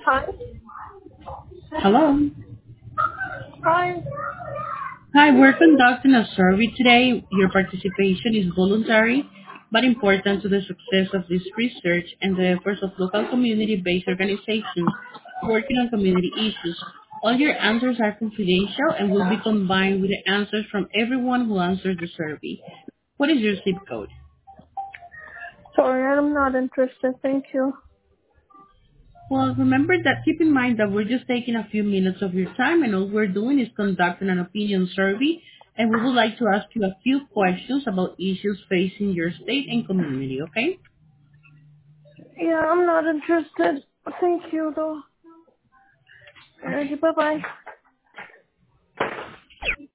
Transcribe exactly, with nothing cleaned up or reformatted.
Hi. Hello. Hi. Hi, we're conducting a survey today. Your participation is voluntary but important to the success of this research and the efforts of local community-based organizations working on community issues. All your answers are confidential and will be combined with the answers from everyone who answers the survey. What is your zip code? Sorry, I'm not interested. Thank you. Well, remember that keep in mind that we're just taking a few minutes of your time and all we're doing is conducting an opinion survey and we would like to ask you a few questions about issues facing your state and community, okay? Yeah, I'm not interested. Thank you, though. Okay. Bye bye.